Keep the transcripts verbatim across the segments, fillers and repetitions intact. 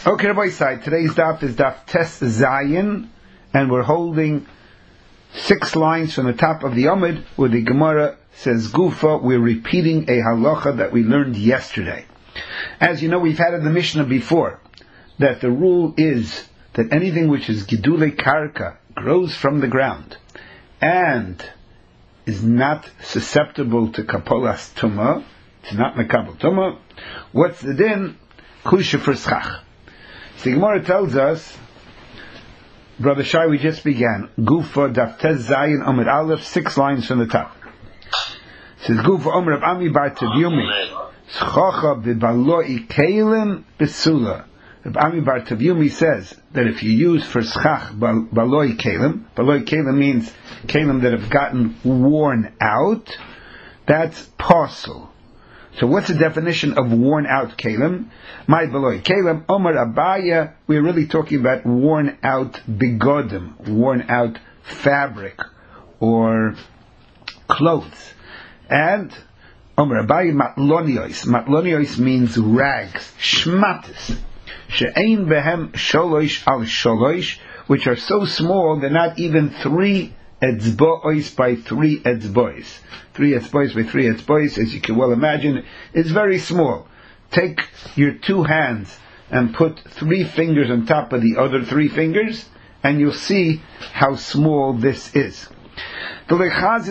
Okay, Rabbi Side, today's daf is daf Tes Zayin, and we're holding six lines from the top of the Amud, where the Gemara says Gufa. We're repeating a halacha that we learned yesterday. As you know, we've had in the Mishnah before, that the rule is that anything which is Gidule Karka, grows from the ground, and is not susceptible to Kapolas Tumah, it's not Mekabel Tumah, what's the din? Kusha for Schach. So the Gemara tells us, Brother Shai, we just began. Gufa daf Tes Zayin Amud Aleph, six lines from the top. It says Gufa Omer Rab Ami bar Tavyumi Schacha b'baloi kelim b'sula. Rab Ami bar Tavyumi says that if you use for schach baloi kelim, baloi kelim means kelim that have gotten worn out, that's parcel. So what's the definition of worn out kelim? My baloi kelim, Omar Abaya, we're really talking about worn out bigodim, worn out fabric or clothes. And Omar Abaya matlonios, matlonios means rags, shmatis, she'ein behem sholosh al sholosh, which are so small they're not even three etzbois by three etzbois. Three etzbois by three etzbois, as you can well imagine, is very small. Take your two hands and put three fingers on top of the other three fingers, and you'll see how small this is. Because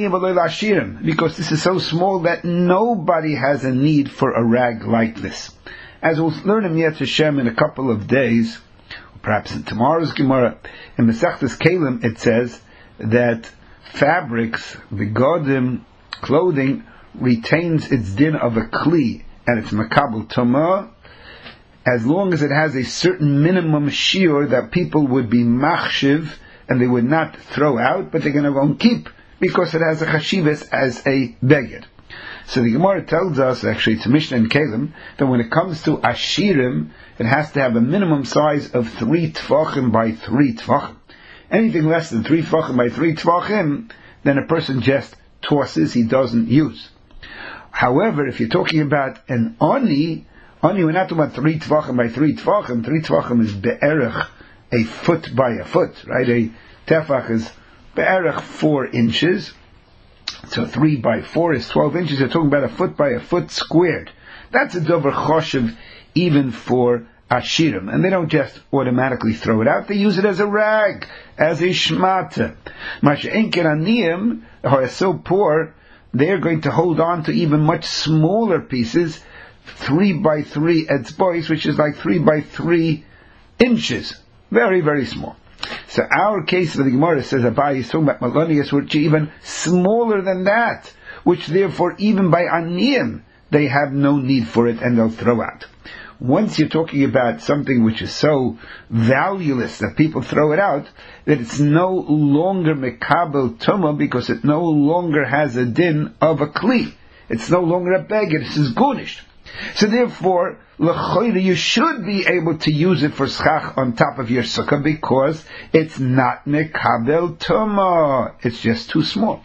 this is so small that nobody has a need for a rag like this. As we'll learn in Yetz Hashem in a couple of days, perhaps in tomorrow's Gemara, in Masechtas Kelim it says that fabrics, begodim, clothing, retains its din of a kli, and it's makabel tumah, as long as it has a certain minimum shiur that people would be machshiv, and they would not throw out, but they're going to go and keep, because it has a chashivas as a beged. So the Gemara tells us, actually it's a Mishnah in Kelim, that when it comes to ashirim, it has to have a minimum size of three tvachim by three tvachim. Anything less than three tvachim by three tvachim, then a person just tosses, he doesn't use. However, if you're talking about an oni, oni, we're not talking about three tvachim by three tvachim. Three tvachim is be'erech, a foot by a foot, right? A tefach is be'erech four inches. So three by four is twelve inches. You're talking about a foot by a foot squared. That's a dover choshev even for ashirim, and they don't just automatically throw it out. They use it as a rag, as a shmata. Masha'enken aniyim, who are so poor, they're going to hold on to even much smaller pieces, three by three etzbois, which is like three by three inches, very very small. So our case of the Gemara says Abai is talking about malonius, which are even smaller than that, which therefore even by aniyim they have no need for it and they'll throw out. Once you're talking about something which is so valueless that people throw it out, that it's no longer mekabel tumah because it no longer has a din of a kli. It's no longer a beged, it's gunish. So therefore, l'choyre, you should be able to use it for schach on top of your sukkah because it's not mekabel tumah. It's just too small.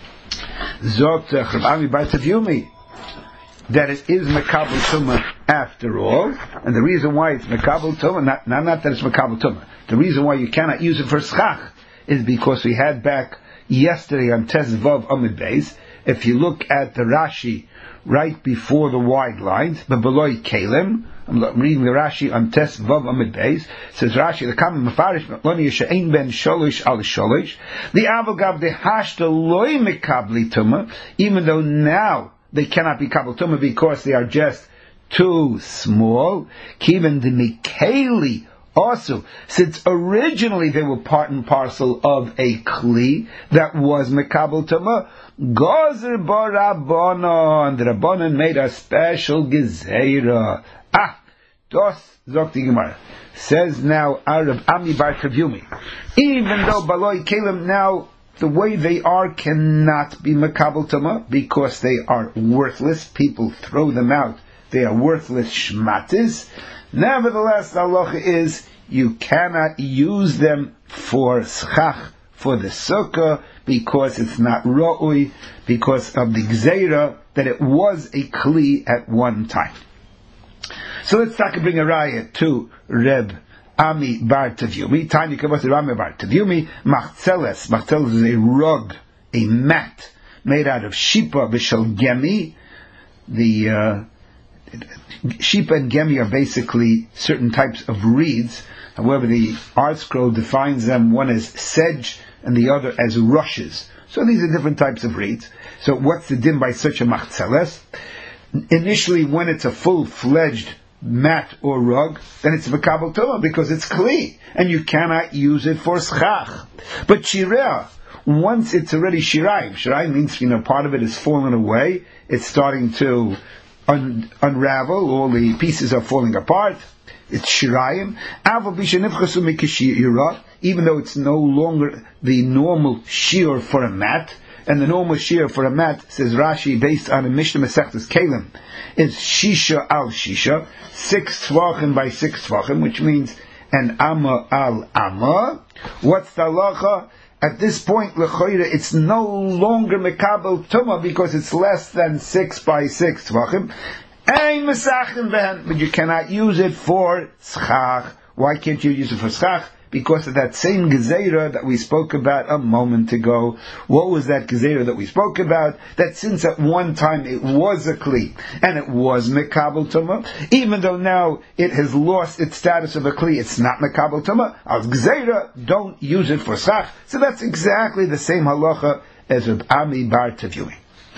Zot Rav Ami bar Tavyumi, that it is mekabel tumah after all, and the reason why it's mekabel tumah, not, not, not that it's mekabel tumah, the reason why you cannot use it for schach is because we had back yesterday on Tes Vav Amud Beis, if you look at the Rashi right before the wide lines, b'baloi kelim, I'm reading the Rashi on Tes Vav Amud Beis, says Rashi, the common mafarish, matloni she'ein ben sholosh al sholosh, the avogav de hashta loy mekabli tumah, even though now they cannot be kabel tumah because they are just too small. Kiven de mikeli also, since originally they were part and parcel of a kli that was mekabel tumah, gozer barabonon, the rabbonon made a special gezeira. Ah, dos zokti gemara. Says now Arab Ami bar Tavyumi, even though baloi kelim now, the way they are cannot be mekabel tumah because they are worthless. People throw them out. They are worthless shmatis. Nevertheless, the halacha is you cannot use them for schach, for the sukkah, because it's not ra'ui, because of the gzeira that it was a kli at one time. So let's start to bring a raya to Reb Ami Bar Tavyumi. Tanya Kavos Rami Bar Tavyumi. Machzeles. Machzeles is a rug, a mat made out of shipa b'shel gemi. The uh, shipa and gemi are basically certain types of reeds. However, the Art Scroll defines them one as sedge and the other as rushes. So these are different types of reeds. So what's the din by such a machzeles? Initially, when it's a full-fledged mat or rug, then it's mekabel tumah because it's kli, and you cannot use it for schach. But shirah, once it's already shirayim, shirayim means, you know, part of it is fallen away, it's starting to un- unravel, all the pieces are falling apart, it's shirayim, even though it's no longer the normal shear for a mat. And the normal shear for a mat, says Rashi, based on a Mishnah Masechtas Kalim, is shisha al shisha, six tvachim by six tvachim, which means an amma al amma. What's the halacha? At this point, l'choira, it's no longer mekabel tumah because it's less than six by six tvachim. Ein mesachim behen, but you cannot use it for schach. Why can't you use it for schach? Because of that same gezeira that we spoke about a moment ago. What was that gezeira that we spoke about? That since at one time it was a kli, and it was mekabel tumah, even though now it has lost its status of a kli, it's not mekabel tumah, as gezeira, don't use it for schach. So that's exactly the same halacha as Reb Ami Bar Tavyumi.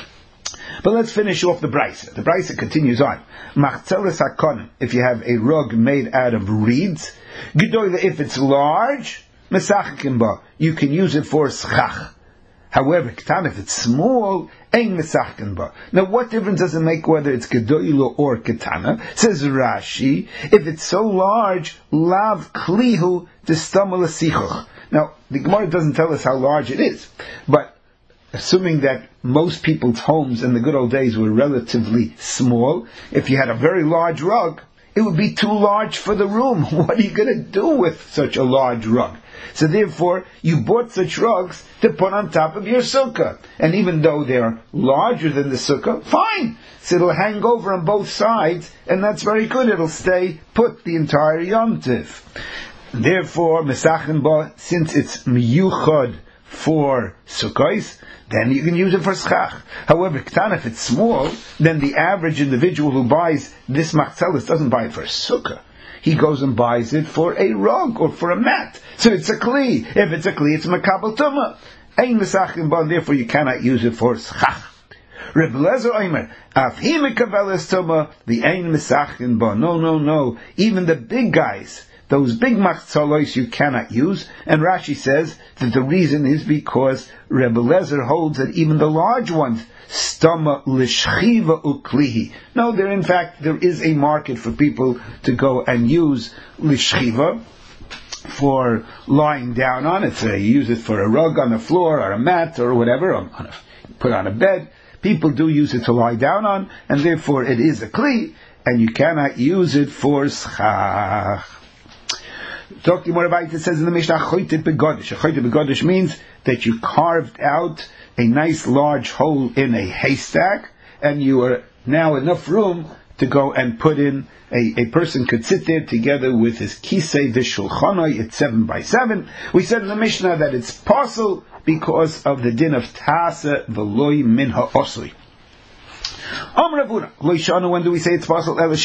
But let's finish off the brisa. The brisa continues on. Machzeles hakonim, if you have a rug made out of reeds, gedoyle, if it's large, mesachikim ba, you can use it for schach. However, ktan, if it's small, ein mesachikim ba. Now, what difference does it make whether it's gedoyle or ketana? Says Rashi, if it's so large, lav klihu d'stamal asichuch. Now, the Gemara doesn't tell us how large it is, but assuming that most people's homes in the good old days were relatively small, if you had a very large rug, it would be too large for the room. What are you going to do with such a large rug? So therefore, you bought such rugs to put on top of your sukkah. And even though they're larger than the sukkah, fine. So it'll hang over on both sides, and that's very good. It'll stay put the entire Yom Tiv. Therefore, Mesachim Ba, since it's miyuchad for sukkahs, then you can use it for schach. However, ktan, if it's small, then the average individual who buys this machzeles doesn't buy it for a sukkah. He goes and buys it for a rug or for a mat. So it's a kli. If it's a kli, it's mekabel tumah. Ein mesachim ba, therefore you cannot use it for schach. Reb Lezer Omer, af hi mekabeles tumah, the ein mesachim ba. No, no, no. Even the big guys, those big machzolos you cannot use, and Rashi says that the reason is because Rebbe Lezer holds that even the large ones, stama l'shchiva uklihi. No, there in fact there is a market for people to go and use l'shchiva for lying down on it. So you use it for a rug on the floor or a mat or whatever, on a, put on a bed. People do use it to lie down on, and therefore it is a kli, and you cannot use it for schach. Talking more about it, it says in the Mishnah, choyte begodish. Choyte begodish means that you carved out a nice large hole in a haystack, and you are now enough room to go and put in, a, a person could sit there together with his kisei v'shulchanoi, it's seven by seven. We said in the Mishnah that it's possible because of the din of tasa v'loi min ha'osli. When do we say it's possible? That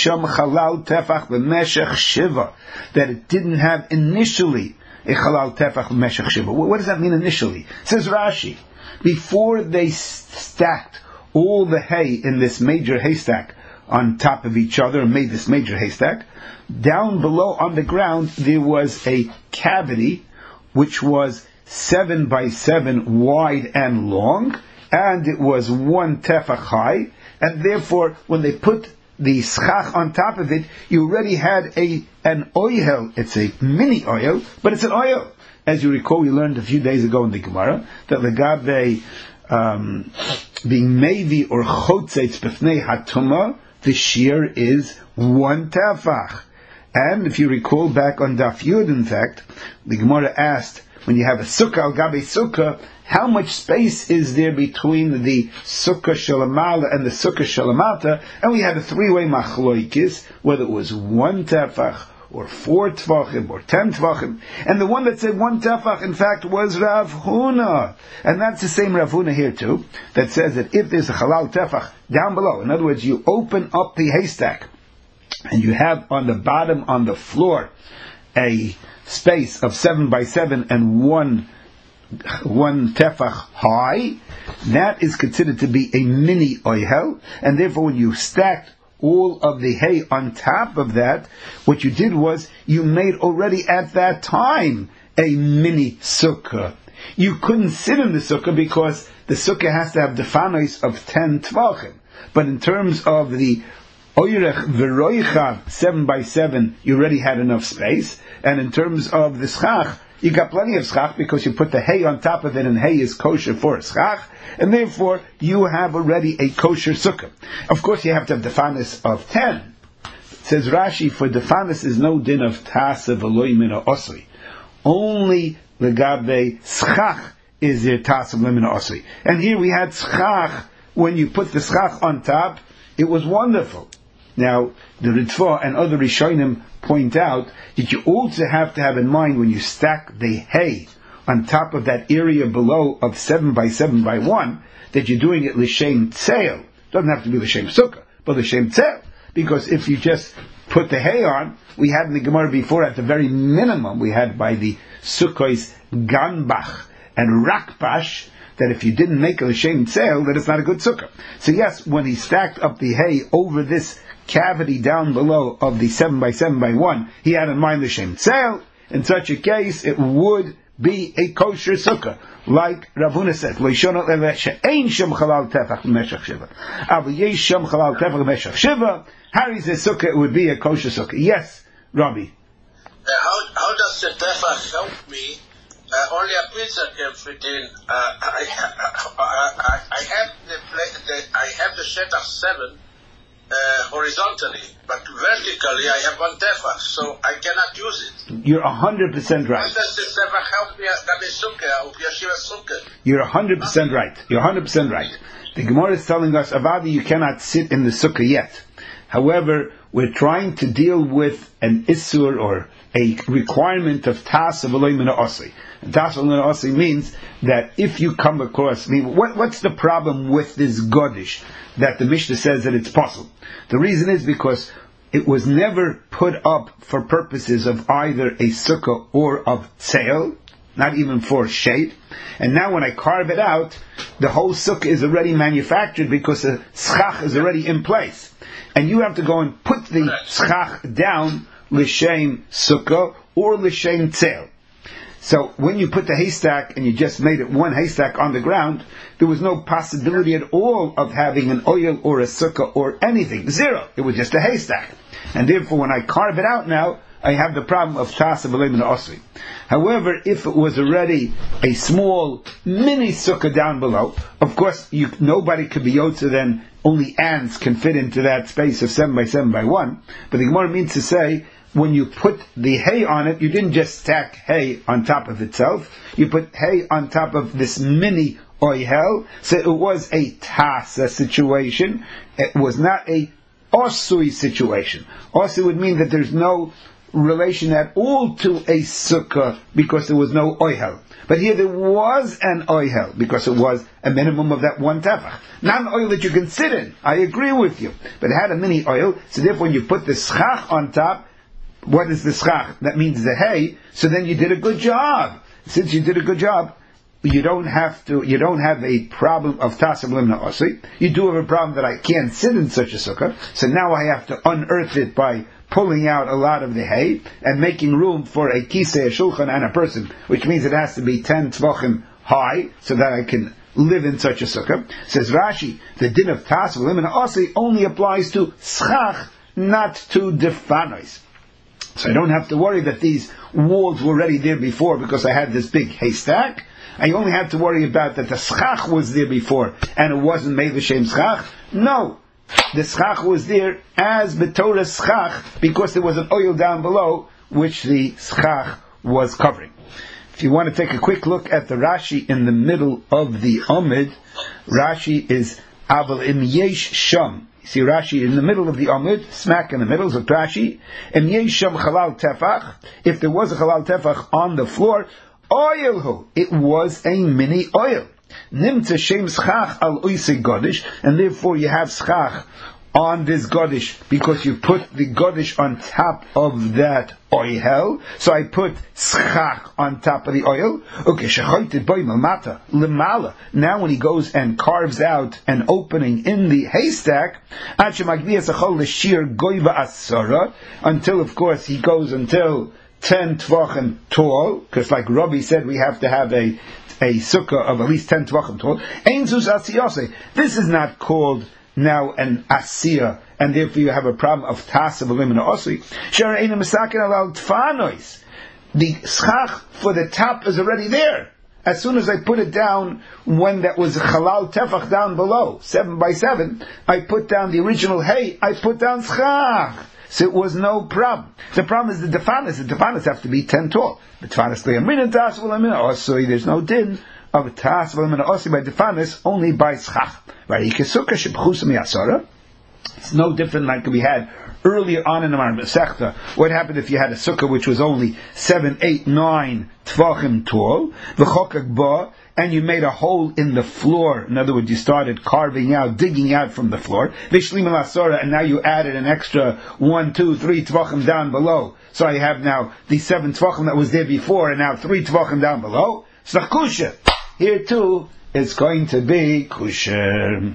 it didn't have initially a chalal tefach b'meshech shiva. What does that mean initially? Says Rashi, before they stacked all the hay in this major haystack on top of each other and made this major haystack, down below on the ground there was a cavity which was seven by seven wide and long, and it was one tefach high, and therefore when they put the schach on top of it, you already had a an oil. It's a mini oil, but it's an oil. As you recall, we learned a few days ago in the Gemara that legabe um, being mevi or chotzetz b'fnei hatuma, the shear is one tefach. And if you recall back on Daf Yud, in fact, the Gemara asked, when you have a sukkah al gabe sukkah, how much space is there between the sukkah shalamala and the sukkah shalamata? And we had a three-way machloikis, whether it was one tefach, or four tvachim, or ten tvachim. And the one that said one tefach, in fact, was Rav Huna. And that's the same Rav Huna here too, that says that if there's a halal tefach down below, in other words, you open up the haystack, and you have on the bottom, on the floor, a space of seven by seven and one one tefach high, that is considered to be a mini oihel, and therefore when you stacked all of the hay on top of that, what you did was you made already at that time a mini sukkah. You couldn't sit in the sukkah because the sukkah has to have defanos of ten tvachim. But in terms of the oirech v'roicha seven by seven, you already had enough space. And in terms of the schach, you got plenty of schach because you put the hay on top of it, and hay is kosher for a schach, and therefore you have already a kosher sukkah. Of course, you have to have defanis of ten. Says Rashi, for defanis is no din of tasa v'loy mina osri. Only legabe schach is there tasa v'loy mina osri. And here we had schach. When you put the schach on top, it was wonderful. Now, the Ritva and other Rishonim point out that you also have to have in mind when you stack the hay on top of that area below of seven by seven by one, that you're doing it l'shem tzeil. Doesn't have to be l'shem sukkah, but l'shem tzeil. Because if you just put the hay on, we had in the Gemara before, at the very minimum, we had by the Sukkos Ganbach and Rakpash, that if you didn't make a l'shem tzeil, that it's not a good sukkah. So yes, when he stacked up the hay over this cavity down below of the seven by seven by one, he had in mind the shem tzeil. In such a case, it would be a kosher sukkah, like Rav Huna said. Harry says sukkah, it would be a kosher sukkah. Yes, Rabbi. Uh, how, how does the tefach help me? Uh, only a pizza can fit in. Uh, I, I, I, I have the, the I have the set of seven. Uh, horizontally, but vertically I have one tefach, so I cannot use it. You're a hundred percent right. How does this tefach help me at sukkah or yeshiva sukkah? You're a hundred percent right. You're a hundred percent right. The Gemara is telling us, Avadi, you cannot sit in the sukkah yet. However, we're trying to deal with an isur or a requirement of tas of v'loy mina osri. Tas of mina osri means that if you come across, I mean, what, what's the problem with this godish that the Mishnah says that it's possible? The reason is because it was never put up for purposes of either a sukkah or of tzeil, not even for shade. And now when I carve it out, the whole sukkah is already manufactured because the schach is already in place. And you have to go and put the schach down l'shem sukkah or l'shem tzeil. So when you put the haystack and you just made it one haystack on the ground, there was no possibility at all of having an oil or a sukkah or anything. Zero. It was just a haystack. And therefore when I carve it out now, I have the problem of tas of v'loy mina osri. However, if it was already a small mini sukkah down below, of course you, nobody could be yotza, then only ants can fit into that space of seven by seven by one. But the Gemara means to say, when you put the hay on it, you didn't just stack hay on top of itself. You put hay on top of this mini oihel. So it was a tasa situation. It was not a osui situation. Osui would mean that there's no relation at all to a sukkah because there was no oihel. But here there was an oihel because it was a minimum of that one tefach. Not an oil that you can sit in. I agree with you. But it had a mini oil. So therefore when you put the schach on top, what is the schach? That means the hay. So then you did a good job. Since you did a good job, you don't have to. You don't have a problem of tas of limna osri. You do have a problem that I can't sit in such a sukkah. So now I have to unearth it by pulling out a lot of the hay and making room for a kisei, a shulchan, and a person, which means it has to be ten tvachim high so that I can live in such a sukkah. Says Rashi, the din of tas of limna osri only applies to schach, not to defanos. So I don't have to worry that these walls were already there before because I had this big haystack. I only had to worry about that the schach was there before and it wasn't made l'shem schach. No, the schach was there as B'Torah schach because there was an oil down below which the schach was covering. If you want to take a quick look at the Rashi in the middle of the Amud, Rashi is Aval im yesh sham. You see Rashi in the middle of the Amud, smack in the middle, so Rashi, im yesh sham chalal tefach, if there was a chalal tefach on the floor, oilhu, it was a mini oil. Nimtza shem schach al oisei godish, and therefore you have schach on this godish because you put the godish on top of that oil. So I put schach on top of the oil. Okay, shechoited boy malmata lemala. Now when he goes and carves out an opening in the haystack, until of course he goes until ten tvachim tall, because like Rabbi said, we have to have a a sukkah of at least ten tvachim tall. Ein zus asiyase. This is not called now an asiya, and therefore you have a problem of tas of elim and osri. Shara ein misakin alal tfanois. The schach for the top is already there. As soon as I put it down, when that was halal tefach down below, seven by seven, I put down the original hay, I put down schach. So it was no problem. The problem is the defanis. The defanis have to be ten tall. The defanis le'amina tas v'lamina osri. There's no din of a tas v'lamina osri by defanis, only by schach. Right? It's no different like we had earlier on in the Mar Masechta. What happened if you had a sukkah which was only seven, eight, nine tvachim tall, v'chokak ba, and you made a hole in the floor. In other words, you started carving out, digging out from the floor. V'shlim al asora, and now you added an extra one, two, three tvachim down below. So I have now the seven tvachim that was there before, and now three tvachim down below. Sakusha. Here too, it's going to be kusher.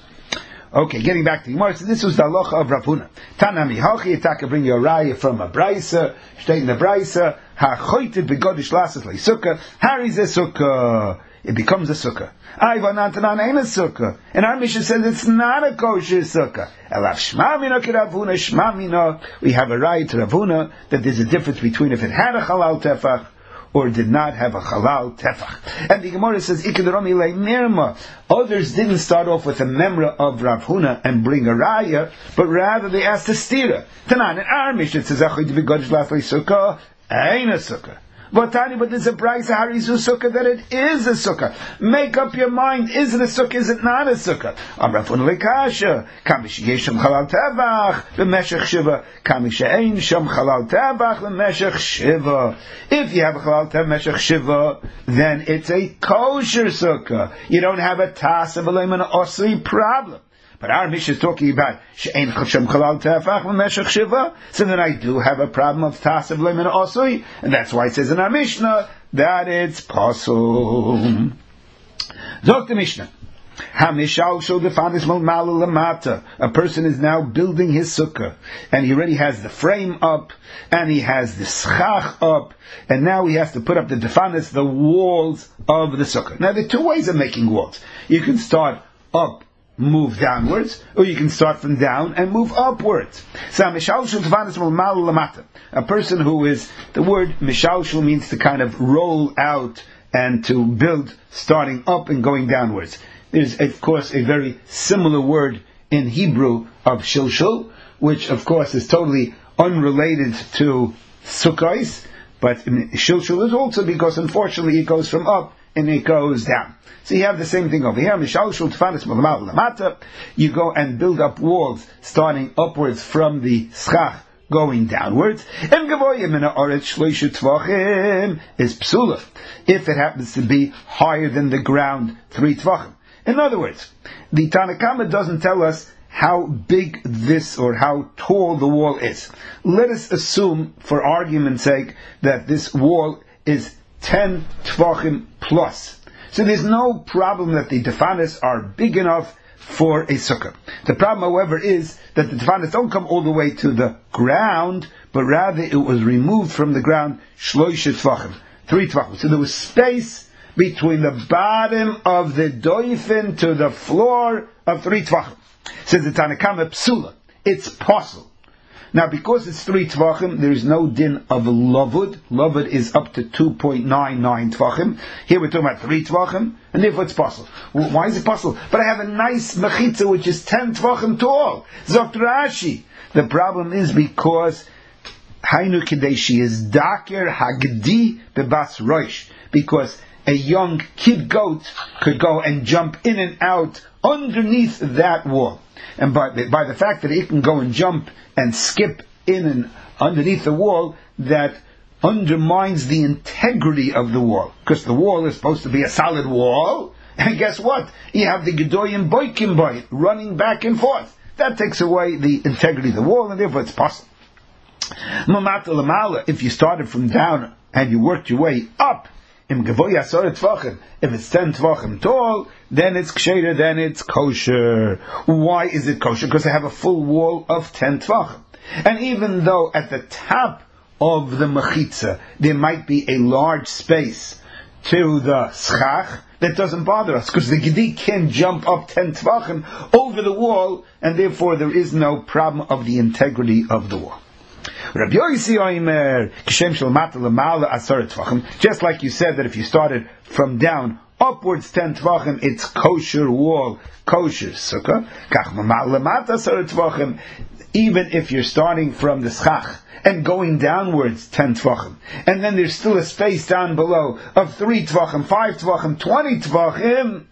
Okay, getting back to the Gemara. So this was the halacha of Rav Huna. Tanami hachi etaka bring your raya from a brisa. State in the brisa, hachoited begodish lasas le sukkah. Hari's a sukkah. It becomes a sukkah. Ayva nantanan ain't a sukkah. And our Mishnah says it's not a kosher sukkah. Elav shmamina ki Rav Huna shmamina. We have a raya to Rav Huna that there's a difference between if it had a halal tefach or did not have a halal tefach. And the Gemara says, Ikadarami le nirma. Others didn't start off with a memra of Rav Huna and bring a raya, but rather they asked a stira. Tanan, in our Mishnah, it says, Achoy to be godish lasli sukkah, ain't a sukkah. But Tani, but there's a brayso harizu sukkah that it is a sukkah. Make up your mind, is it a sukkah, is it not a sukkah? Am Rav Huna lekasha, kamish yesham chalal tevach, b'meshech shiva, kamish ein sham chalal tevach, b'meshech shiva. If you have a chalal tevach, b'meshech shiva, then it's a kosher sukkah. You don't have a tas of a layman osri problem. But our Mishnah is talking about she'ein chashem chalal tefach v'meshech shiva. So then I do have a problem of tasav lemin osui, and that's why it says in our Mishnah that it's pasul. Zok the Mishnah. Hamishal shol defanis mal lamata. A person is now building his sukkah, and he already has the frame up, and he has the schach up, and now he has to put up the defanis, the walls of the sukkah. Now there are two ways of making walls. You can start up, move downwards, or you can start from down and move upwards. So a person who is, the word mishalshul means to kind of roll out and to build starting up and going downwards. There's of course a very similar word in Hebrew of shilshul, which of course is totally unrelated to sukkahs, but shilshul is also because unfortunately it goes from up and it goes down. So you have the same thing over here. You go and build up walls starting upwards from the schach going downwards. Is psula if it happens to be higher than the ground three tvachim. In other words, the Tanna Kama doesn't tell us how big this or how tall the wall is. Let us assume, for argument's sake, that this wall is ten tvachim plus. So there's no problem that the defanis are big enough for a sukkah. The problem, however, is that the defanis don't come all the way to the ground, but rather it was removed from the ground shloisha tvachim, three tvachim. So there was space between the bottom of the doifin to the floor of three tvachim. Says the Tanna Kama psula. It's possible. Now, because it's three tvachim, there is no din of lavud. Lavud is up to two point nine nine tvachim. Here we're talking about three tvachim, and therefore it's possible. Well, why is it possible? But I have a nice mechitza which is ten tvachim tall. Zokt Rashi. The problem is because Hainu Kadeshi is Daker Hagdi Bebas Roish. Because a young kid goat could go and jump in and out underneath that wall. And by the, by the fact that it can go and jump and skip in and underneath the wall, that undermines the integrity of the wall. Because the wall is supposed to be a solid wall, and guess what? You have the Gedoyim Boikim Boy running back and forth. That takes away the integrity of the wall, and therefore it's possible. If you started from down and you worked your way up, if it's ten tvachim tall, then it's ksheira, then it's kosher. Why is it kosher? Because they have a full wall of ten tvachim. And even though at the top of the mechitza there might be a large space to the schach, that doesn't bother us, because the gedi can jump up ten tvachim over the wall, and therefore there is no problem of the integrity of the wall. Rabbi Yosi Oimer, Kishem Shel Mata L'Mala Asar Tvachim. Just like you said that if you started from down upwards ten tvachim, it's kosher wall, kosher sukkah. Kach L'Mata Asar Tvachim. Even if you're starting from the schach and going downwards ten tvachim, and then there's still a space down below of three tvachim, five tvachim, twenty tvachim,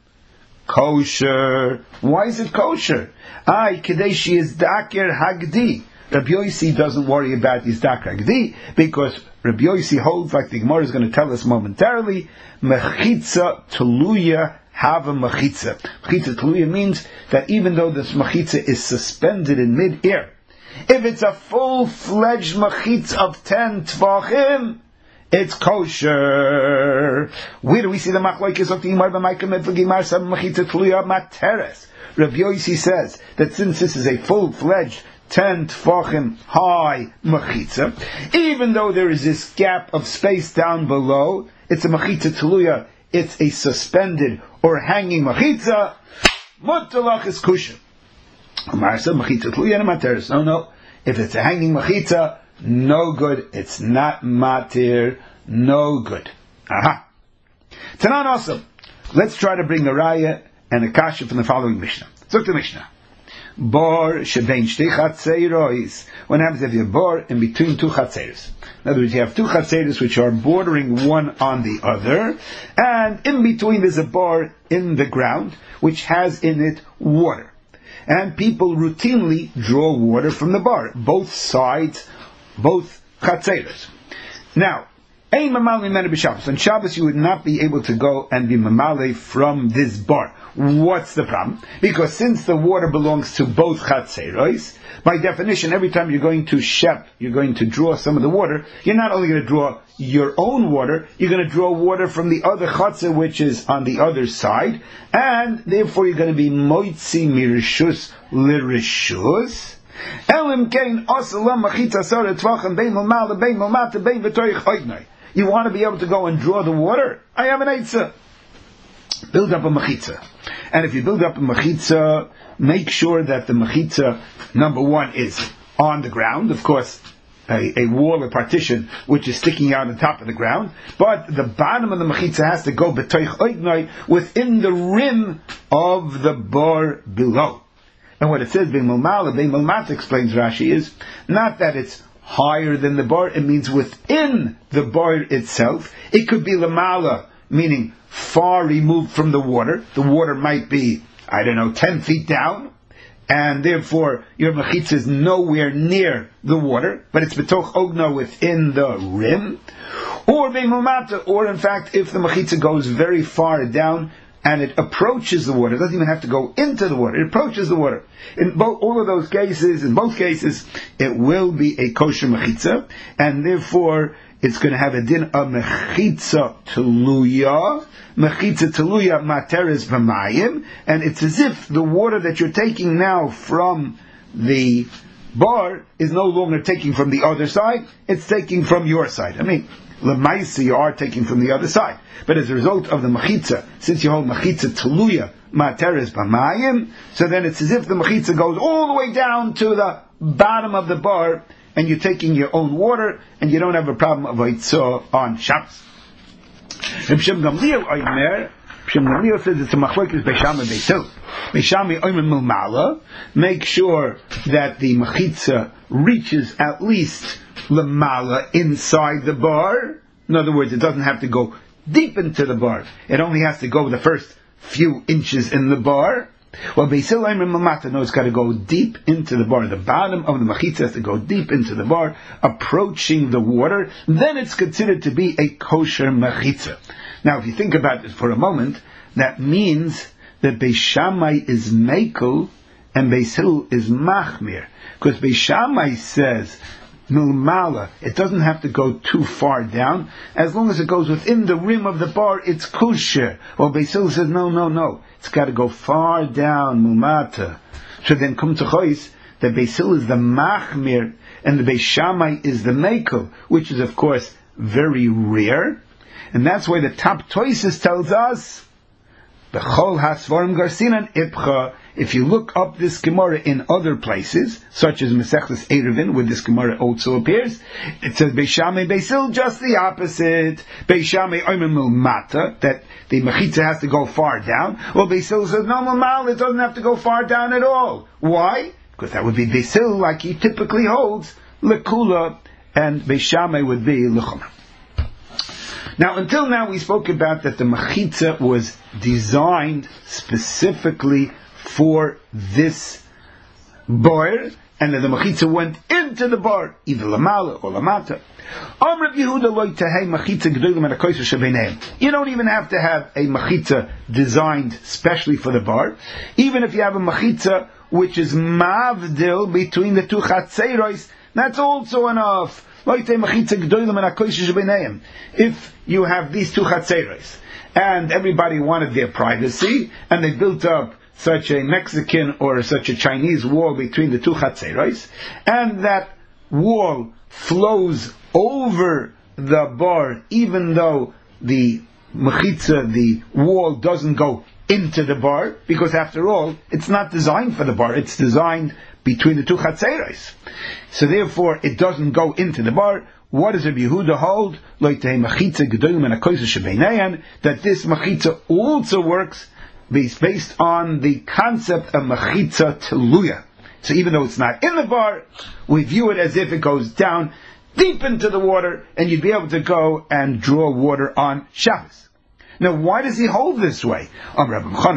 kosher. Why is it kosher? Ay, Kadeshi is Daker Hagdi. Rabbi Yosi doesn't worry about his Dakragdi, because Rabbi Yosi holds, like the Gemara is going to tell us momentarily, Mechitza Tuluya have a Mechitza. Mechitza Tuluya means that even though this Mechitza is suspended in mid-air, if it's a full-fledged Mechitza of ten Tvachim, it's kosher. Where do we see the Machlokes of the Gemara? Mechitza Tuluya Materes. Rabbi Yosi says that since this is a full-fledged ten tfachim high mechitza, even though there is this gap of space down below, it's a mechitza tuluya, it's a suspended or hanging mechitza, mutalach is kusha. Marsa mechitza tuluya and materis. No, no. If it's a hanging mechitza, no good. It's not matir, no good. Aha. Tanan also. Let's try to bring a raya and a kasha from the following Mishnah. Look to Mishnah. Bor shebein shtei chatzeiros. What happens if you have bor in between two chatzeiros? In other words, you have two chatzeiros which are bordering one on the other, and in between there's a bor in the ground which has in it water. And people routinely draw water from the bar, both sides, both chatzeiros. Now, ein mamali mena b'Shabbos. On Shabbos you would not be able to go and be mamale from this bar. What's the problem? Because since the water belongs to both chatzeiros, by definition, every time you're going to shep, you're going to draw some of the water, you're not only going to draw your own water, you're going to draw water from the other chatzah which is on the other side, and therefore you're going to be moitzi mirishus lirishus. You want to be able to go and draw the water? I have an eitzah. Build up a mechitza. And if you build up a mechitza, make sure that the mechitza, number one, is on the ground. Of course, a, a wall or partition which is sticking out on top of the ground. But the bottom of the mechitza has to go b'toich oignoi, within the rim of the bar below. And what it says, bein malmala, bein malmat, explains Rashi, is not that it's higher than the bar, it means within the bar itself. It could be lamala, meaning far removed from the water. The water might be, I don't know, ten feet down, and therefore your mechitza is nowhere near the water, but it's betoch ogna, within the rim. Or beimumata, or in fact, if the mechitza goes very far down and it approaches the water, it doesn't even have to go into the water, it approaches the water. In both, all of those cases, in both cases, it will be a kosher mechitza, and therefore it's going to have a din of mechitza teluya, mechitza teluya materes v'mayim, and it's as if the water that you're taking now from the bar is no longer taking from the other side, it's taking from your side. I mean, Lemaisa, you are taking from the other side. But as a result of the mechitza, since you hold mechitza teluya materes b'mayim, so then it's as if the mechitza goes all the way down to the bottom of the bar, and you're taking your own water, and you don't have a problem of Eitzah on Shabbos. Reb Shem Gamliel Omer, Shem Gamliel says it's a machlokes Beisham and Beisil. Beisham Omer Milmala, make sure that the mechitza reaches at least lemala inside the bar. In other words, it doesn't have to go deep into the bar. It only has to go the first few inches in the bar. Well, Beisil Omer Milmata, no, it's got to go deep into the bar. The bottom of the mechitza has to go deep into the bar, approaching the water. Then it's considered to be a kosher mechitza. Now, if you think about it for a moment, that means that Beis Shammai is mekel and Beis Hillel is machmir. Because Beis Shammai says, milmala, it doesn't have to go too far down. As long as it goes within the rim of the bar, it's kosher. Well, Beis Hillel says, no, no, no. It's got to go far down, mulmata. So then come to chois, the Beis Hillel is the machmir and the Beis Shammai is the mekel, which is of course very rare. And that's why the top Toises tells us, Bechol hasvarim garsinan ipcha. If you look up this Gemara in other places, such as Masechtas Eruvin, where this Gemara also appears, it says Beis Shammai Beis Hillel, just the opposite. Beis Shammai Omer Milmata, that the mechitza has to go far down. Well, Beis Hillel says no, Milmal, it doesn't have to go far down at all. Why? Because that would be Beis Hillel, like he typically holds, lekula, and Beis Shammai would be lechumah. Now, until now, we spoke about that the mechitza was designed specifically for this bar, and that the mechitza went into the bar, either lamala or lamata. You don't even have to have a mechitza designed specially for the bar. Even if you have a mechitza which is mavdil between the two chatzeiros, that's also enough. If you have these two chatzeiros, and everybody wanted their privacy, and they built up such a Mexican or such a Chinese wall between the two chatzeiros, and that wall flows over the bar, even though the mechitza, the wall, doesn't go into the bar, because after all, it's not designed for the bar, it's designed between the two chatzeiros. So therefore, it doesn't go into the bar. What does Rabbi Yehuda hold? That this mechitza also works based on the concept of mechitza teluya. So even though it's not in the bar, we view it as if it goes down deep into the water, and you'd be able to go and draw water on Shabbos. Now, why does he hold this way? Rabbi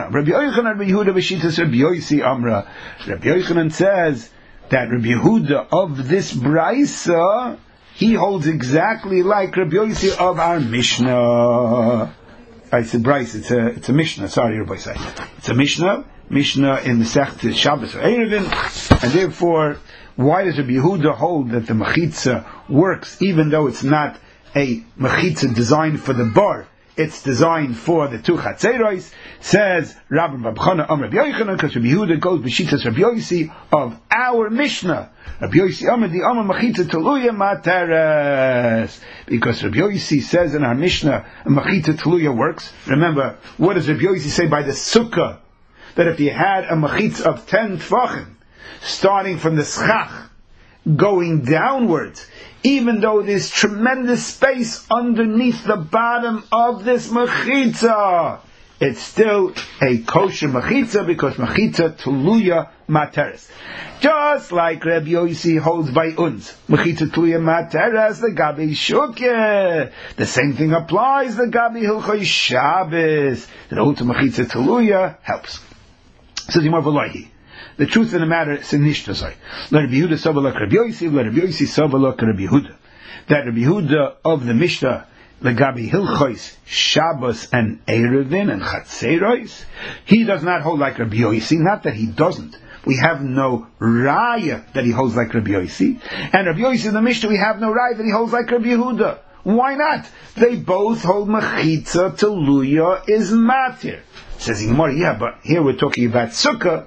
Yochanan says that Rabbi Yehuda of this Braisa, he holds exactly like Rabbi Yossi of our Mishnah. I said Braisa, it's a, it's a Mishnah, sorry, Rabbi Say. It's a Mishnah, Mishnah in the Sechtes Shabbos or Eruvin, and therefore, why does Rabbi Yehuda hold that the mechitza works even though it's not a mechitza designed for the bar? It's designed for the two chatzeiros. Says Rabbi Babchana Am Rabbi Yochanan, because Rabbi Yehuda goes b'shitas Rabbi Yossi of our Mishnah. Rabbi Yossi Amar the Amar machitza teluya materes, because Rabbi Yossi says in our Mishnah machitza teluya works. Remember, what does Rabbi Yossi say by the sukkah? That if you had a machitza of ten tfachim, starting from the schach, going downwards, even though there's tremendous space underneath the bottom of this mechitza, it's still a kosher mechitza, because mechitza teluya materes. Just like Rabbi Yossi holds by uns, mechitza teluya materes, the gabi shukeh. The same thing applies, the gabi hilchos Shabbos. The ulta mechitza teluya helps. Says Yimar V'lohi. The truth of the matter is nishtazai. Let Rabbi Yehuda savalak Rabbi Yossi, let Rabbi Yossi savalak Rabbi Yehuda. That Rabbi Yehuda of the Mishnah, legabi hilchos Shabbos and Eruvin and Chatzeiros, he does not hold like Rabbi Yossi. Not that he doesn't. We have no raya that he holds like Rabbi Yossi. And Rabbi Yossi in the Mishnah, we have no raya that he holds like Rabbi Yehuda. Why not? They both hold mechitza teluya is matir. Says Gemara, yeah, but here we're talking about sukkah.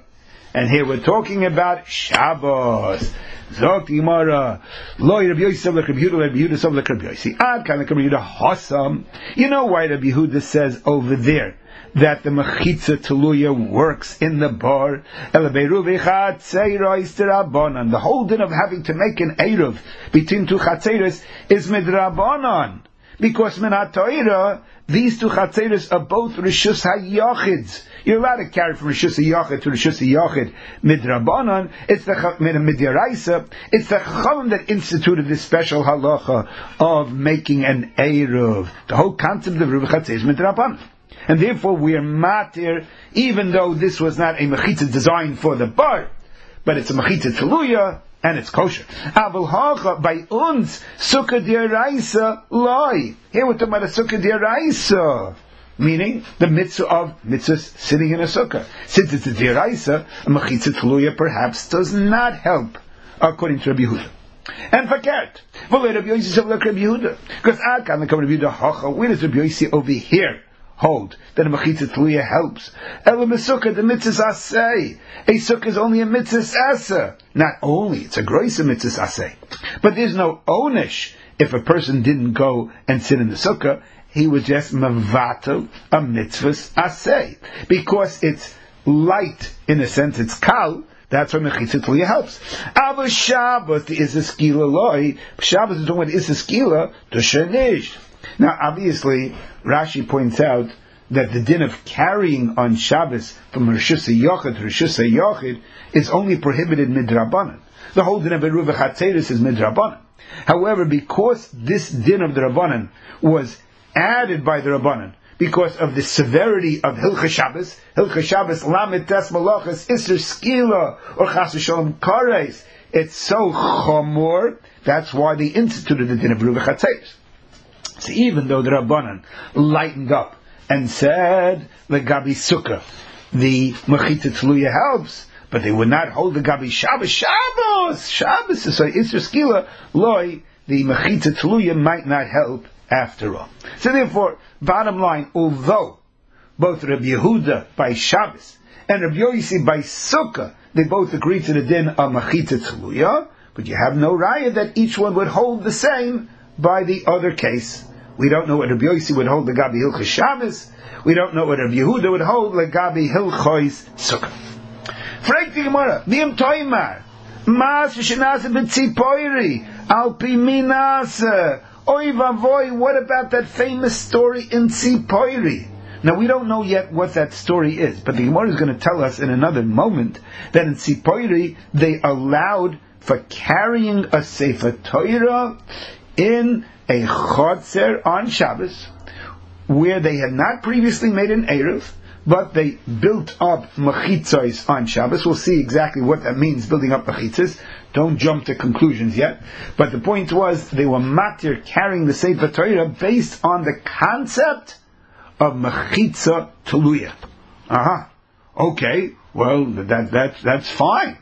And here we're talking about Shabbos. Zok Gemara, Lo Rabbi Yosef Rabbi Yehuda, Rabbi Yehuda Sov Rabbi Yosef. Ad Kan Rabbi Yehuda Hossam. You know why Rabbi Yehuda says over there that the mechitza teluya works in the bar? The whole din of having to make an eruv between two chatzeros is midrabanan, because min ha'torah these two chatzeros are both rishus hayachids. You're allowed to carry from rishus hayachid to rishus hayachid midrabanan. It's the midyaraisa. It's the chachamim that instituted this special halacha of making an eruv. The whole concept of eruv chatzei is midrabanan. And therefore we are matir, even though this was not a mechitza designed for the bar, but it's a mechitza teluya, and it's kosher. Aval hacha, by uns, sukkah d'iraisa loy. Here we're talking about a sukkah d'iraisa, meaning the mitzvah of mitzvahs sitting in a sukkah. Since it's a d'iraisa, a mechitza teluya perhaps does not help, according to Rabbi Yehuda. And forget, because Rabbi Akan, the Rabbi Yehuda hacha, where does Rabbi Yossi over here hold that a mechitza teluya helps? Ela mesukah, the mitzvah asay. A sukkah is only a mitzvah asa. Not only, it's a groisa mitzvah asay. But there's no onish if a person didn't go and sit in the sukkah. He was just mavatel a mitzvah asay. Because it's light, in a sense, it's kal. That's why mechitza teluya helps. Ava Shabbos is a skila loy. Shabbos is doing what is a skila to shenish. Now, obviously, Rashi points out that the din of carrying on Shabbos from Rishus HaYochid to Rishus HaYochid is only prohibited midrabanan. The whole din of Eruv Chatzeris is midrabanan. However, because this din of the Rabbanan was added by the Rabbanan, because of the severity of Hilchah Shabbos, Hilchah Shabbos, Lamed Tes Malachas, Isser Skila, or Chas V'Shalom Kares, it's so chomor, that's why they instituted the din of Eruv Chatzeris. So even though the Rabbanan lightened up and said the Gabi Sukkah, the Mechitza Teluya helps, but they would not hold the Gabi Shabbos. Shabbos! Shabbos! So Isser Skila, Loi, the Mechitza Teluya might not help after all. So therefore, bottom line, although both Rabbi Yehuda by Shabbos and Rabbi Yossi by Sukkah, they both agree to the din of Mechitza Teluya, but you have no raya that each one would hold the same by the other case. We don't know what Rabbi Yossi would hold Legabi Hilchos Shabbos. We don't know what Rabbi Yehuda would hold Legabi Hilchos Sukkah. Frag the Gemara, V'im Toimar, Mas Shenasa B'tzipoiri, Alpi Minasa, Oy Vavoy, what about that famous story in Tzipoiri? Now we don't know yet what that story is, but the Gemara is going to tell us in another moment that in Tzipoiri they allowed for carrying a Sefer Torah in a chotzer on Shabbos, where they had not previously made an eruv, but they built up mechitzos on Shabbos. We'll see exactly what that means, building up mechitzos. Don't jump to conclusions yet. But the point was, they were matir carrying the Sefer Torah based on the concept of mechitza teluya. Aha. Uh-huh. Okay. Well, that that that's fine.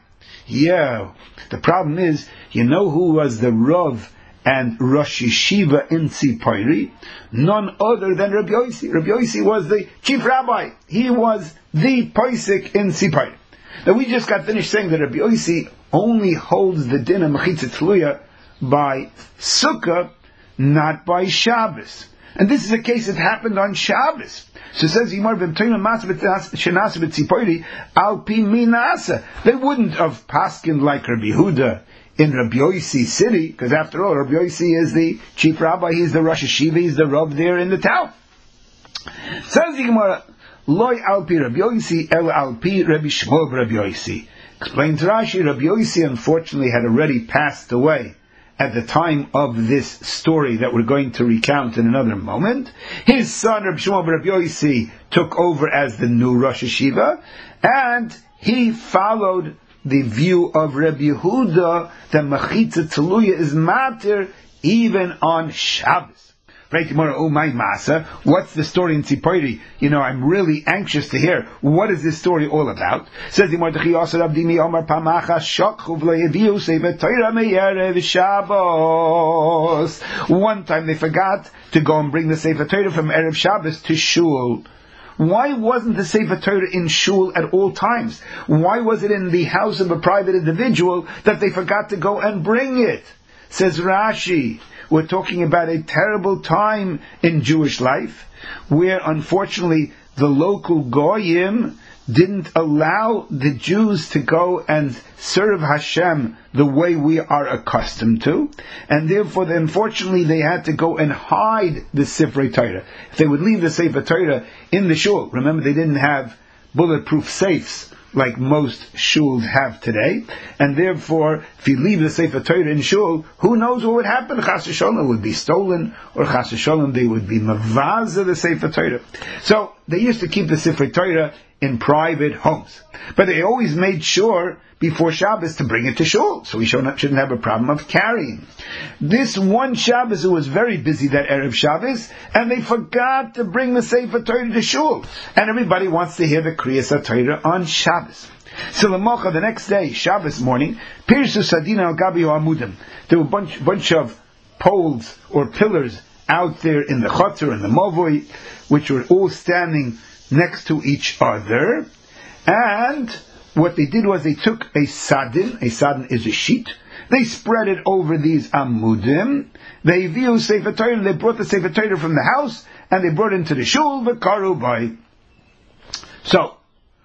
Yeah. The problem is, you know who was the Rav and Rosh Yeshiva in Tzipoiri? None other than Rabbi Yossi. Rabbi Yossi was the chief rabbi. He was the Poisik in Tzipoiri. Now we just got finished saying that Rabbi Yossi only holds the din of Mechitza Teluya by Sukkah, not by Shabbos. And this is a case that happened on Shabbos. So it says Yimar v'mtoyim matzah shenasa b'tzipoiri al pi minasa. They wouldn't have paskined like Rabbi Yehuda in Rabbi Yossi city, because after all, Rabbi Yossi is the chief rabbi, he's the Rosh Yeshiva, he's the Rav there in the town. Says the Gemara, Loi alpi Rabbi Yossi, el alpi Rabbi Shmuel Rabbi Yossi. Explains Rashi, Rabbi Yossi unfortunately had already passed away at the time of this story that we're going to recount in another moment. His son Rabbi Shmuel Rabbi Yossi took over as the new Rosh Yeshiva, and he followed the view of Rabbi Yehuda that Mechitza Teluya is matir even on Shabbos. Oh my masa, what's the story in Tzipoiri? You know, I'm really anxious to hear, what is this story all about? Says the Mordechai Yosef Abdimi Omar Pamacha Shokhu v'le'eviu Sefer Torah me'erev Shabbos. One time they forgot to go and bring the Sefer Torah from Erev Shabbos to Shul. Why wasn't the Sefer Torah in shul at all times? Why was it in the house of a private individual that they forgot to go and bring it? Says Rashi, we're talking about a terrible time in Jewish life, where unfortunately the local goyim didn't allow the Jews to go and serve Hashem the way we are accustomed to, and therefore, unfortunately, they had to go and hide the Sifrei Torah. If they would leave the Sefer Torah in the shul, remember they didn't have bulletproof safes like most shuls have today, and therefore, if you leave the Sefer Torah in shul, who knows what would happen? Chas v'sholom would be stolen, or chas v'sholom they would be mavaz the Sefer Torah. So they used to keep the Sefer Torah in private homes, but they always made sure before Shabbos to bring it to shul, so we shouldn't have a problem of carrying. This one Shabbos, it was very busy that Erev Shabbos, and they forgot to bring the Sefer Torah to shul, and everybody wants to hear the Kriyas HaTorah on Shabbos. So the Mocha, the next day, Shabbos morning, Pirsu Sadina al Gabi Amudim. There were a bunch, bunch of poles or pillars out there in the Chotzer and the Movoi, which were all standing next to each other, and what they did was they took a sadin, a sadin is a sheet, they spread it over these amudim, they view Sefer Torah, they brought the Sefer Torah from the house, and they brought it into the shul, v'karu by. So,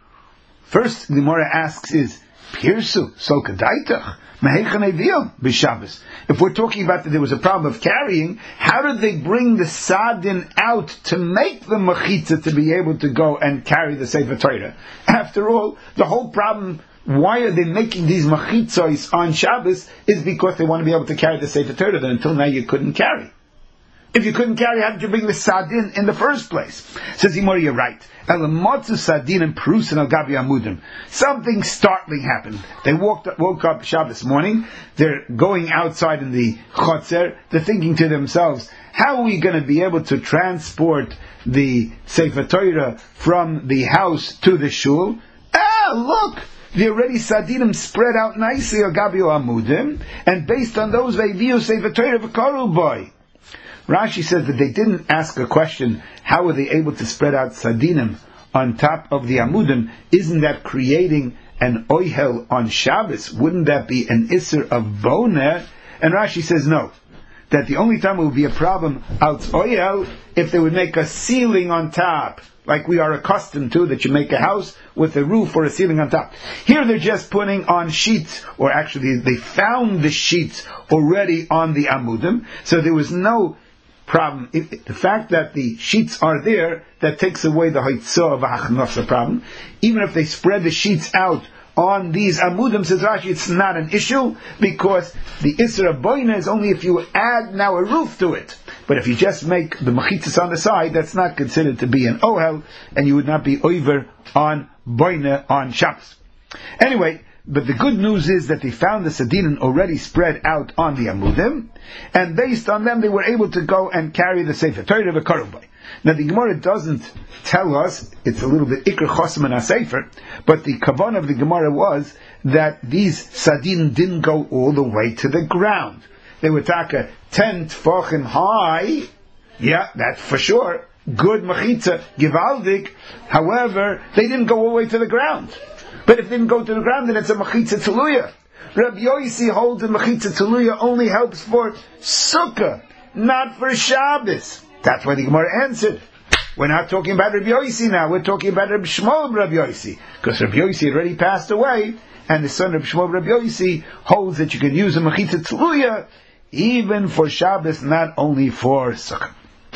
first the Gemara asks is, Pirsu, so kadaitach, mehechan evil b'Shabbos. If we're talking about that there was a problem of carrying, how did they bring the sadin out to make the mechitza to be able to go and carry the Sefer Torah? After all, the whole problem, why are they making these mechitzos on Shabbos, is because they want to be able to carry the Sefer Torah that until now you couldn't carry. If you couldn't carry, how did you bring the sadin in the first place? Says Yimori, you're right. Elamotzu sadin and Prusin al Gabi Amudim. Something startling happened. They walked, woke up Shabbos morning. They're going outside in the chotzer. They're thinking to themselves, how are we going to be able to transport the Sefer Torah from the house to the shul? Ah, look! The already sadinim spread out nicely al Gabi Amudim, and based on those, they view Sefer Torah v'karu boy. Rashi says that they didn't ask a question, how were they able to spread out sadinim on top of the amudim? Isn't that creating an oihel on Shabbos? Wouldn't that be an isser of boner? And Rashi says no. That the only time it would be a problem out oihel if they would make a ceiling on top, like we are accustomed to, that you make a house with a roof or a ceiling on top. Here they're just putting on sheets, or actually they found the sheets already on the amudim, so there was no problem. If, the fact that the sheets are there, that takes away the haitzah of hachnasa problem. Even if they spread the sheets out on these amudim, says Rashi, it's not an issue, because the isra boina is only if you add now a roof to it. But if you just make the mechitzas on the side, that's not considered to be an ohel, and you would not be over on boina on Shabbos. Anyway, but the good news is that they found the sadinim already spread out on the amudim, and based on them they were able to go and carry the Sefer Torah v'karubay. Now the Gemara doesn't tell us, it's a little bit ikr chosm in a Sefer, but the kavanah of the Gemara was that these sadinim didn't go all the way to the ground. They were taka ten tefachim high, yeah, that's for sure, good mechitza, givaldik, however, they didn't go all the way to the ground. But if it didn't go to the ground, then it's a mechitza tuluya. Rabbi Yosi holds that mechitza tuluya only helps for sukkah, not for Shabbos. That's why the Gemara answered. We're not talking about Rabbi Yosi now, we're talking about Rabbi Shmuel Rabbi Yosi. Because Rabbi Yosi had already passed away, and the son of Shmuel Rabbi Yosi holds that you can use a mechitza tuluya even for Shabbos, not only for sukkah.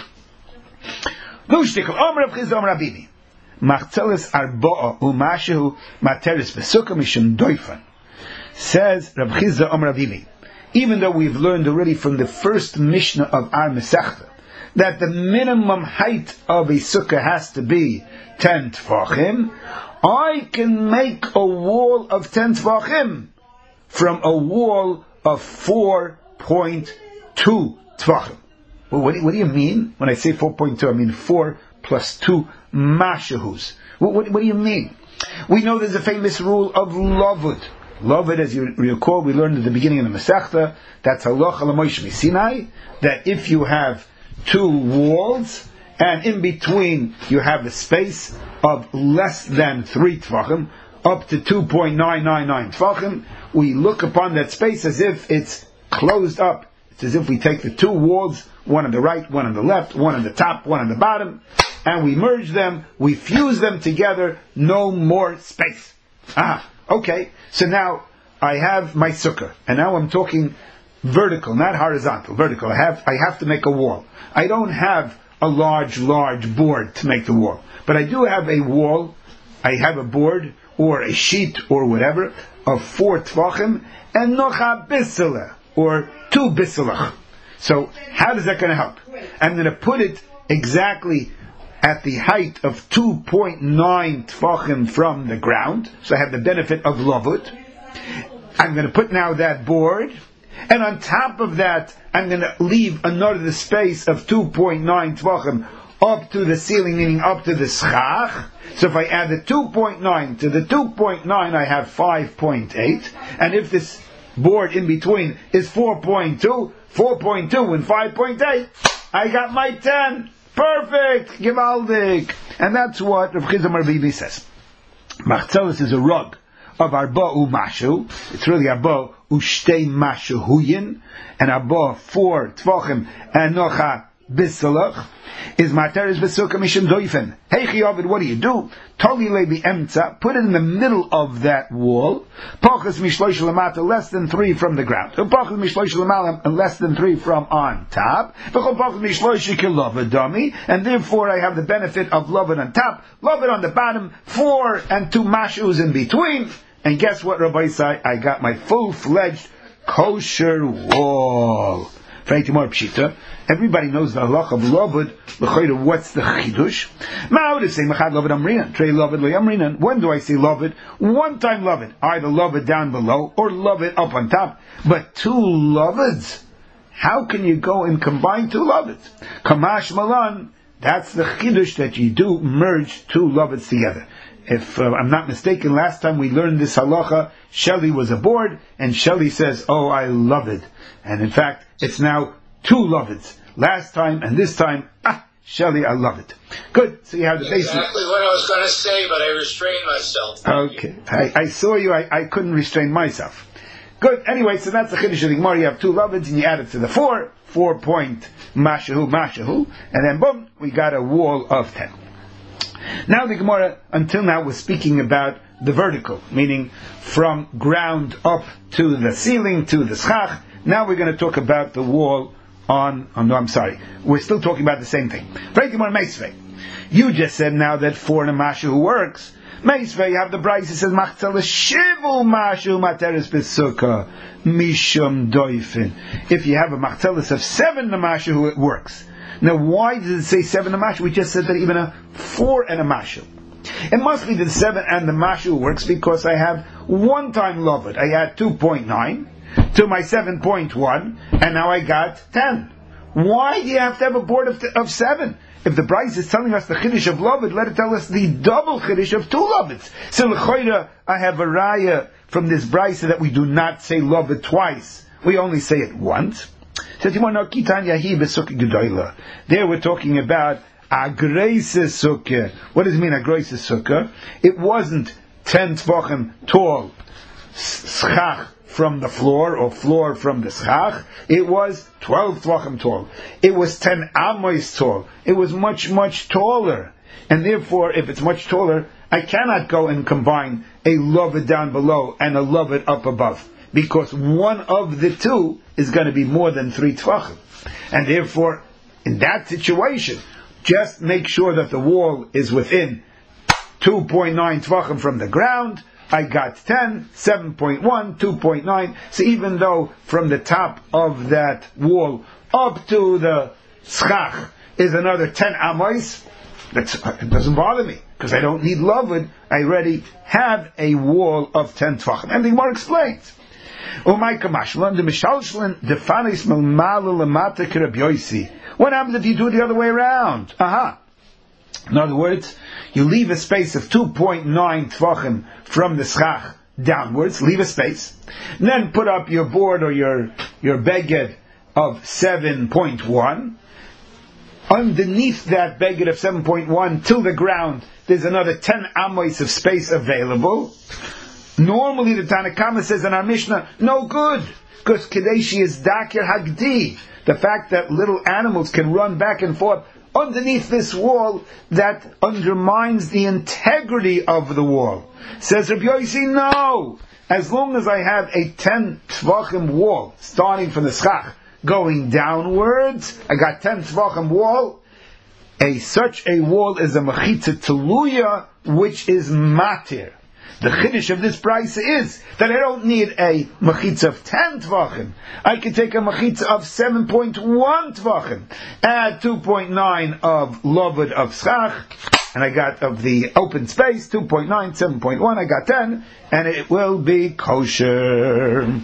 Nushtikal, Om Rav Chizda, Om Rabini. Machzeles arboa umashehu materis v'sukkah mishum doifan. Says Rab Chizda Omer Avili, even though we've learned already from the first Mishnah of our Masechta that the minimum height of a sukkah has to be ten tefachim, I can make a wall of ten tefachim from a wall of four point two tefachim. Well, what, do, what do you mean when I say four point two? I mean four plus two mashahus. What, what, what do you mean? We know there's a famous rule of lavud. Lavud, as you recall, we learned at the beginning of the Masechta, that's halacha l'Moshe Sinai, that if you have two walls and in between you have a space of less than three tvachim, up to two point nine nine nine tvachim. We look upon that space as if it's closed up. It's as if we take the two walls, one on the right, one on the left, one on the top, one on the bottom, and we merge them, we fuse them together, no more space. Ah, okay, so now I have my sukkah, and now I'm talking vertical, not horizontal, vertical. I have, I have to make a wall. I don't have a large, large board to make the wall, but I do have a wall, I have a board, or a sheet, or whatever, of four tvachim, and nocha bisela, or two biselach. So, how is that going to help? I'm going to put it exactly at the height of two point nine tvachim from the ground, so I have the benefit of lavut. I'm going to put now that board, and on top of that, I'm going to leave another space of two point nine tvachim up to the ceiling, meaning up to the schach. So if I add the two point nine to the two point nine, I have five point eight. And if this board in between is four point two, four point two and five point eight, I got my ten. Perfect! Givaldik! And that's what Rav Chizam Rabbi says. Machzelis is a rug of arba u'mashu. It's really arba u'shtei mashu huyin, and arba four tvachim and nocha bisalach. Is materis besukkah mishum doifen. Hey Chiyavid, what do you do? Toli lebi emtza, put it in the middle of that wall. Pachas mishloish lamata, less than three from the ground. Pachas mishloish lamala, less than three from on top. Pachas mishloish kilova dummy, and therefore I have the benefit of love it on top, love it on the bottom, four and two mashus in between. And guess what, Rabbi say? I got my full-fledged kosher wall. Everybody knows the halacha of loved. What's the chidush? When do I say loved? One time loved, either loved down below or loved up on top. But two loveds, how can you go and combine two loveds? Kamash malan. That's the chidush, that you do merge two loveds together. If uh, I'm not mistaken, last time we learned this halacha, Shelley was aboard, and Shelley says, "Oh, I love it." And in fact, it's now two loveds. Last time and this time, ah, Shelley, I love it. Good. So you have the basic. Exactly what I was going to say, but I restrained myself. Okay. I, I saw you. I, I couldn't restrain myself. Good. Anyway, so that's the chiddush of the Gemara. You have two loveds, and you add it to the four, four point mashahu mashahu, and then boom, we got a wall of ten. Now the Gemara, until now, was speaking about the vertical, meaning from ground up to the ceiling, to the schach. Now we're going to talk about the wall on, on no, I'm sorry. We're still talking about the same thing. Right, Gemara Meisvei. You just said now that for a mashu works. Meisvei, you have the Bryce, it says, Machzal shivu mashu materis besukah mishum doifin. If you have a machzelis of seven namashu, it works. Now, why does it say seven and a mashu? We just said that even a four and a mashu. It must be that seven and the mashu works because I have one time loved. I had two point nine to my seven point one, and now I got ten. Why do you have to have a board of, of seven? If the Bryce is telling us the chiddush of loved, let it tell us the double chiddush of two loveds. So l'choira, I have a raya from this Bryce that we do not say loved twice. We only say it once. There we're talking about agreise sukkah. What does it mean, agreise sukkah? It wasn't ten tvachim tall, schach from the floor, or floor from the schach. It was twelve tvachim tall. It was ten amos tall. It was much, much taller. And therefore, if it's much taller, I cannot go and combine a loved down below and a loved up above, because one of the two is going to be more than three tvachim. And therefore, in that situation, just make sure that the wall is within two point nine tvachim from the ground. I got ten, seven point one, two point nine. So even though from the top of that wall up to the schach is another ten amos, that's, it doesn't bother me, because I don't need loved. I already have a wall of ten tvachim. And the Gemara explains. What happens if you do it the other way around? Aha. In other words, you leave a space of two point nine tvachim from the schach downwards, leave a space, and then put up your board or your, your beged of seven point one, underneath that beged of seven point one till the ground, there's another ten amos of space available. Normally the Tanakama says in our Mishnah, no good, because Kadeshi is Dakir Hagdi. The fact that little animals can run back and forth underneath this wall, that undermines the integrity of the wall. Says Rabbi Yossi, no! As long as I have a ten tvachim wall, starting from the schach, going downwards, I got ten tvachim wall, a such a wall is a mechitza teluya, which is matir. The chiddush of this price is that I don't need a mechitza of ten tvachim. I can take a mechitza of seven point one tvachim, add two point nine of lovud of schach, and I got of the open space, two point nine, seven point one, I got ten, and it will be kosher.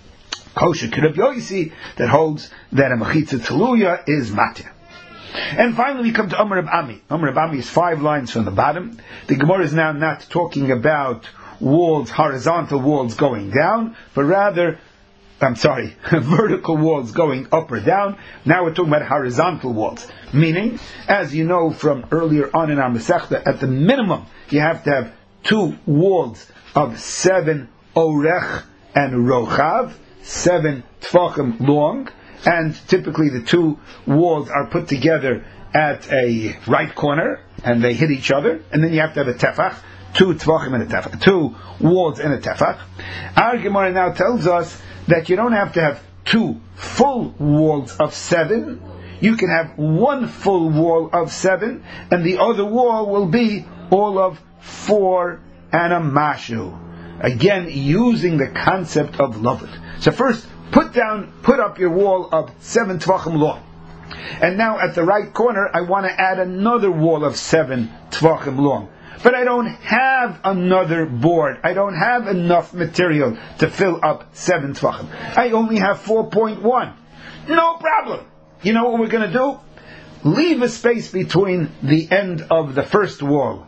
Kosher Kirab Yoisi, that holds that a mechitza teluya is matir. And finally we come to Amar Reb Ami. Amar Reb Ami is five lines from the bottom. The Gemara is now not talking about walls, horizontal walls going down, but rather, I'm sorry, vertical walls going up or down. Now we're talking about horizontal walls. Meaning, as you know from earlier on in our Masechta, at the minimum you have to have two walls of seven orech and rochav, seven tfachim long, and typically the two walls are put together at a right corner, and they hit each other, and then you have to have a tefach, two tvachim and a tefach, two walls and a tefach. Our Gemara now tells us that you don't have to have two full walls of seven, you can have one full wall of seven, and the other wall will be all of four and a mashu. Again, using the concept of lovud. So first, Put down, put up your wall of seven tvachim long. And now at the right corner, I want to add another wall of seven tvachim long. But I don't have another board. I don't have enough material to fill up seven tvachim. I only have four point one. No problem. You know what we're going to do? Leave a space between the end of the first wall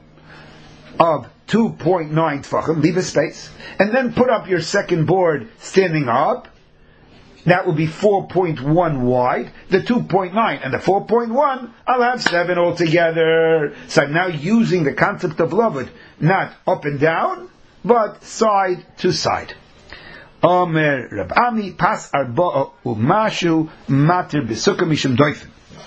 of two point nine tvachim. Leave a space. And then put up your second board standing up. That will be four point one wide, the two point nine, and the four point one, I'll have seven altogether. So I'm now using the concept of lovud, not up and down, but side to side. Omer Reb Ami, pas arba'a u'mashu matir b'sukkah mishum doifen.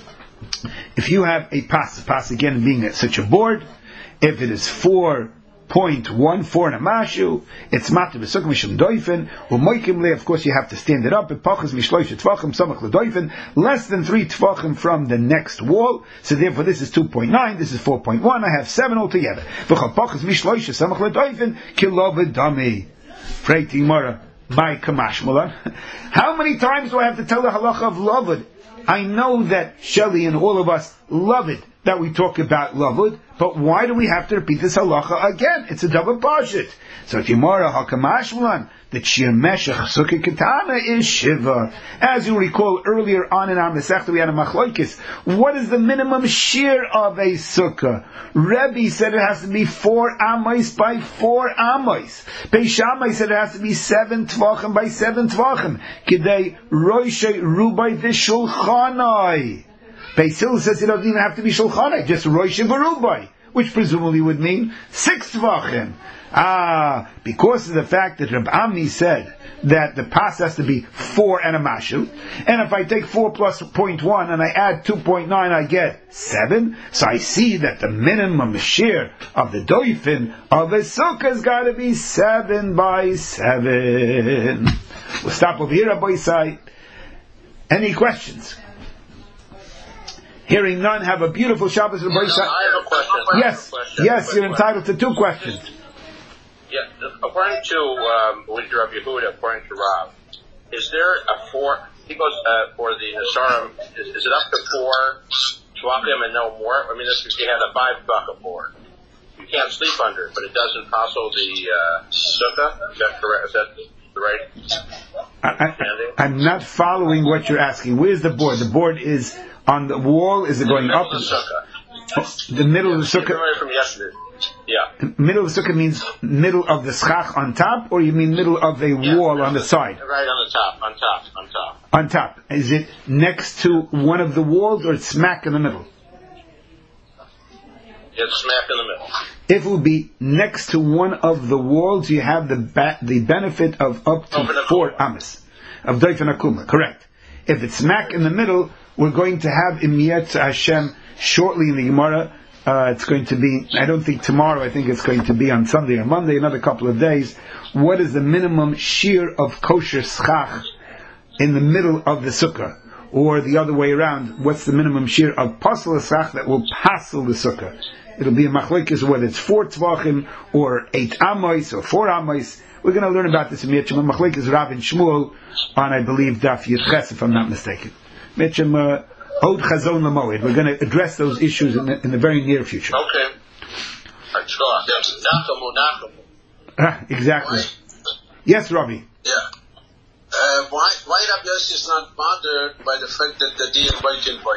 If you have a pas, pas again being such a board, if it is four point one, four and a mashu, it's matir b'sukkah mishum doifen, u'moikim le, of course you have to stand it up, it pachas mishloish tvachim samach l'doifen, less than three tvachim from the next wall, so therefore this is two point nine, this is four point one, I have seven altogether. V'chal pachas mishloish samach l'doifen, kilov dami. Pray to Gemara, my kamashmala. How many times do I have to tell the halacha of lovud? I know that Shelley and all of us love it, that we talk about lovud, but why do we have to repeat this halacha again? It's a double pashut. So Gemara hakamashmalan, the shir meshach sukkah katana is shiva. As you recall earlier on in our Masechta we had a machlokes. What is the minimum shir of a sukkah? Rebbe said it has to be four amos by four amos. Beis Shammai said it has to be seven tvachim by seven tvachim. Kidei roishay rubai v'shulchanai. Beis Hillel says it doesn't even have to be shulchanai, just roishay v'rubai, which presumably would mean six tvachim. Ah, because of the fact that Reb Ami said that the pas has to be four and a mashu, and if I take four plus zero point one and I add two point nine, I get seven. So I see that the minimum share of the doifin of a sukkah has got to be seven by seven. We'll stop over here, Rabbi Isai. Any questions? Hearing none, have a beautiful Shabbos, Rabbi Isai. I have a question. Yes, question. yes, you're entitled to two questions. Yeah, according to um, Rabbi Yehuda, according to Rav, is there a four? He goes uh, for the Hasarim. Is, is it up to four tvachim and no more? I mean, this is, you have a five tvachim board. You can't sleep under it, but it doesn't passel the uh, sukkah. Is that correct? Is that the right understanding? I, I, I'm not following what you're asking. Where's the board? The board is on the wall. Is it going in the up? Of the, sukkah. Oh, the middle of the sukkah. From yesterday. Yeah. Middle of the sukkah means middle of the schach on top, or you mean middle of a yeah. wall on the side? Right on the top, on top, on top. On top. Is it next to one of the walls, or it's smack in the middle? It's smack in the middle. If it would be next to one of the walls, you have the ba- the benefit of up to four amas of doifen akuma. Correct. If it's smack in the middle, we're going to have imiyat Hashem shortly in the Gemara. Uh, it's going to be, I don't think tomorrow, I think it's going to be on Sunday or Monday, another couple of days. What is the minimum shear of kosher schach in the middle of the sukkah? Or the other way around, what's the minimum shear of pasal schach that will passel the sukkah? It'll be a machlekes whether it's four tvachim or eight amos or four amos. We're going to learn about this in Mitchum. Machlekes Rav and Shmuel on, I believe, Daf Yud Ches, if I'm not mistaken. Mitchum, uh, Od Chazon Lamoed. We're going to address those issues in the, in the very near future. Okay. Ah, exactly. Yes, Ravi. Yeah. Uh, why why Rabbi Yossi is not bothered by the fact that the dean invited